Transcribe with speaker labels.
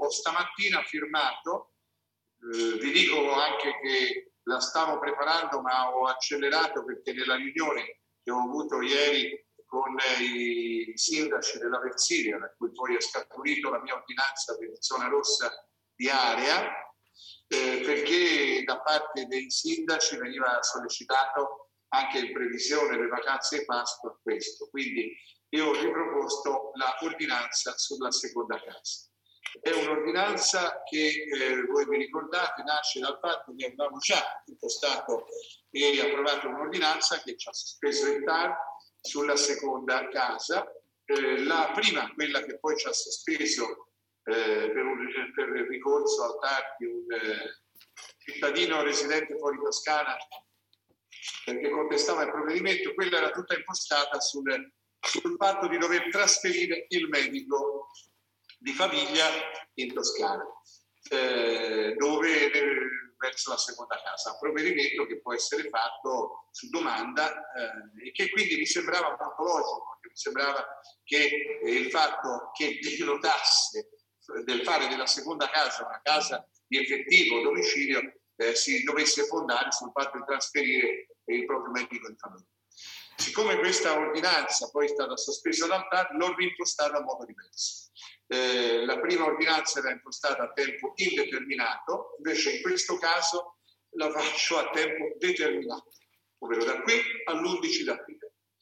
Speaker 1: ho stamattina firmato, vi dico anche che la stavo preparando ma ho accelerato perché nella riunione che ho avuto ieri con i sindaci della Versilia, da cui poi è scaturito la mia ordinanza per zona rossa di area, perché da parte dei sindaci veniva sollecitato anche in previsione delle vacanze di Pasqua questo. Quindi io ho riproposto l'ordinanza sulla seconda casa. È un'ordinanza che voi vi ricordate nasce dal fatto che avevamo già impostato e approvato un'ordinanza che ci ha sospeso il TAR sulla seconda casa. La prima, quella che poi ci ha sospeso per il ricorso al TAR di un cittadino residente fuori Toscana perché contestava il provvedimento, quella era tutta impostata sul fatto di dover trasferire il medico di famiglia in Toscana, dove verso la seconda casa, un provvedimento che può essere fatto su domanda e che quindi mi sembrava molto logico, mi sembrava che il fatto che denotasse del fare della seconda casa una casa di effettivo domicilio si dovesse fondare sul fatto di trasferire il proprio medico in famiglia. Siccome questa ordinanza poi è stata sospesa dal TAR, l'ho reimpostata a modo diverso. La prima ordinanza era impostata a tempo indeterminato, invece in questo caso la faccio a tempo determinato, ovvero da qui all'11 aprile.